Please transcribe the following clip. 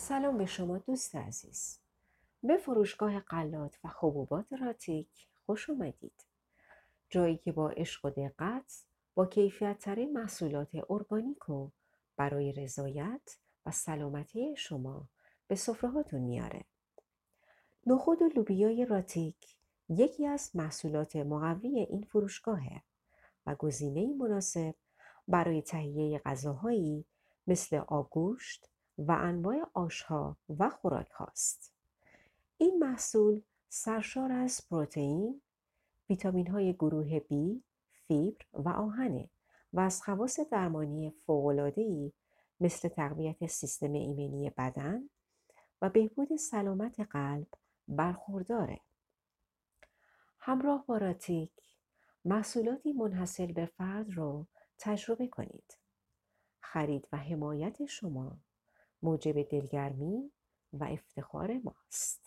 سلام به شما دوست عزیز. به فروشگاه غلات و حبوبات راتیک خوش اومدید. جایی که با عشق و دقت با کیفیت ترین محصولات ارگانیک و برای رضایت و سلامتی شما به سفره‌هاتون میاره. نخود و لوبیای راتیک یکی از محصولات مقوی این فروشگاهه و گزینه‌ای مناسب برای تهیه غذاهایی مثل آبگوشت و انواع آش‌ها و خوراک هاست. این محصول سرشار از پروتئین، ویتامین‌های گروه B، فیبر و آهنه و از خواص درمانی فوق‌العاده‌ای مثل تقویت سیستم ایمنی بدن و بهبود سلامت قلب برخورداره. همراه با راتیک محصولاتی منحصر به فرد رو تجربه کنید. خرید و حمایت شما موجب دلگرمی و افتخار ماست.